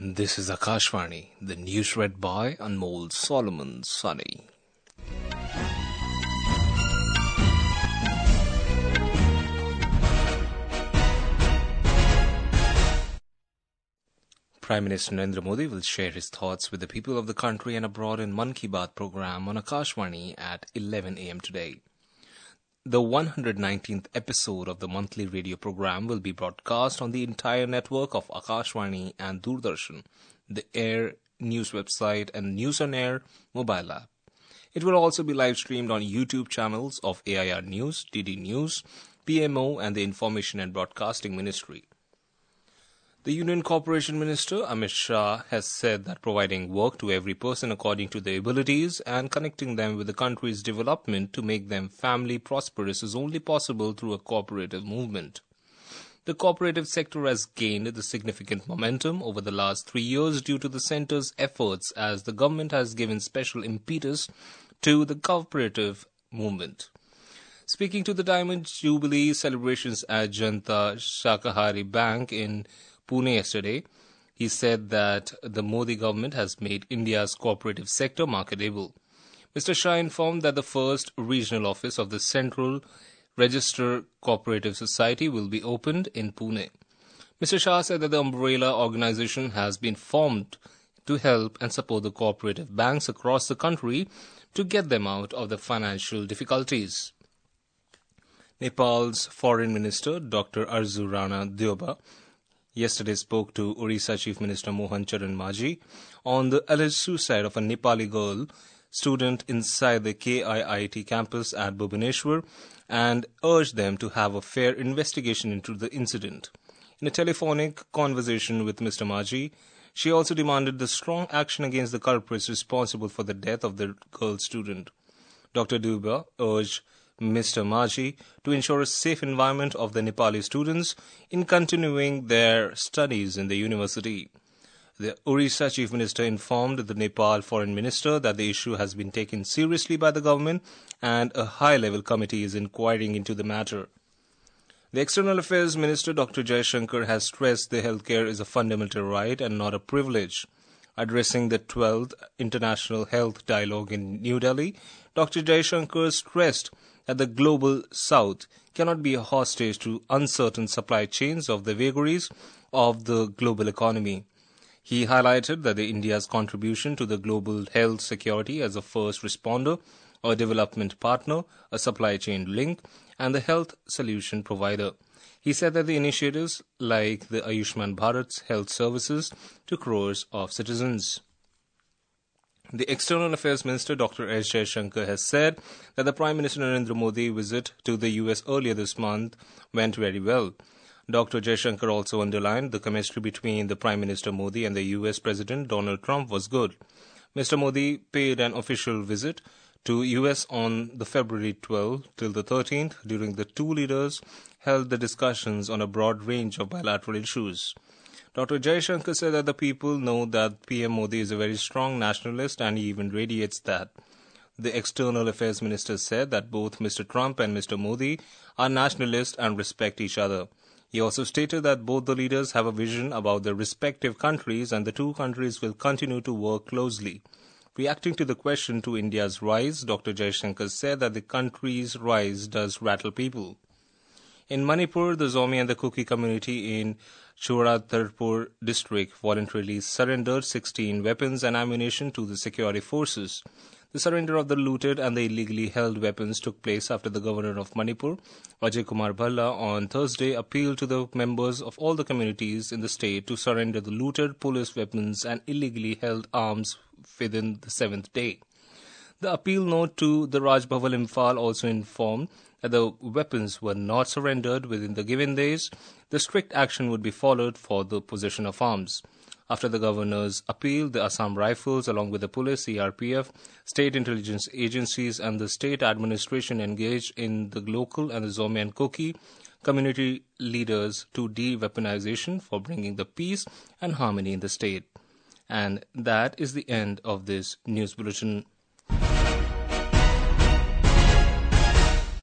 This is Akashvani, the news read by Anmol Solomon Sunny. Prime Minister Narendra Modi will share his thoughts with the people of the country and abroad in Mann Ki Baat program on Akashvani at 11 a.m. today. The 119th episode of the monthly radio program will be broadcast on the entire network of Akashvani and Doordarshan, the Air News website and News on Air mobile app. It will also be live streamed on YouTube channels of AIR News, DD News, PMO and the Information and Broadcasting Ministry. The Union Corporation Minister Amit Shah has said that providing work to every person according to their abilities and connecting them with the country's development to make them family prosperous is only possible through a cooperative movement. The cooperative sector has gained the significant momentum over the last 3 years due to the centre's efforts as the government has given special impetus to the cooperative movement. Speaking to the Diamond Jubilee celebrations at Janta Shakahari Bank in Pune yesterday, he said that the Modi government has made India's cooperative sector marketable. Mr. Shah informed that the first regional office of the Central Register Cooperative Society will be opened in Pune. Mr. Shah said that the umbrella organization has been formed to help and support the cooperative banks across the country to get them out of the financial difficulties. Nepal's Foreign Minister Dr. Arzu Rana Dyoba yesterday spoke to Orissa Chief Minister Mohan Charan Majhi on the alleged suicide of a Nepali girl student inside the KIIT campus at Bhubaneswar and urged them to have a fair investigation into the incident. In a telephonic conversation with Mr. Majhi, she also demanded the strong action against the culprits responsible for the death of the girl student. Dr. Dubba urged Mr. Majhi to ensure a safe environment of the Nepali students in continuing their studies in the university. The Orissa Chief Minister informed the Nepal Foreign Minister that the issue has been taken seriously by the government and a high-level committee is inquiring into the matter. The External Affairs Minister Dr. Jaishankar has stressed that healthcare is a fundamental right and not a privilege. Addressing the 12th International Health Dialogue in New Delhi, Dr. Jaishankar stressed that the global south cannot be a hostage to uncertain supply chains of the vagaries of the global economy. He highlighted that India's contribution to the global health security as a first responder, a development partner, a supply chain link, and the health solution provider. He said that the initiatives like the Ayushman Bharat's health services to crores of citizens. The External Affairs Minister Dr. S. Jaishankar has said that the Prime Minister Narendra Modi's visit to the US earlier this month went very well. Dr. Jaishankar also underlined the chemistry between the Prime Minister Modi and the US President Donald Trump was good. Mr. Modi paid an official visit to US on the February 12th till the 13th, during the two leaders held the discussions on a broad range of bilateral issues. Dr. Jaishankar said that the people know that PM Modi is a very strong nationalist and he even radiates that. The External Affairs Minister said that both Mr. Trump and Mr. Modi are nationalists and respect each other. He also stated that both the leaders have a vision about their respective countries and the two countries will continue to work closely. Reacting to the question to India's rise, Dr. Jaishankar said that the country's rise does rattle people. In Manipur, the Zomi and the Kuki community in Churatarpur district voluntarily surrendered 16 weapons and ammunition to the security forces. The surrender of the looted and the illegally held weapons took place after the governor of Manipur, Ajay Kumar Bhalla, on Thursday appealed to the members of all the communities in the state to surrender the looted police weapons and illegally held arms within the 7th day. The appeal note to the Raj Bhavan Imphal also informed that the weapons were not surrendered within the given days. The strict action would be followed for the possession of arms. After the governor's appeal, the Assam Rifles, along with the police, CRPF, state intelligence agencies and the state administration engaged in the local and the Zomi and Kuki community leaders to de-weaponization for bringing the peace and harmony in the state. And that is the end of this news bulletin.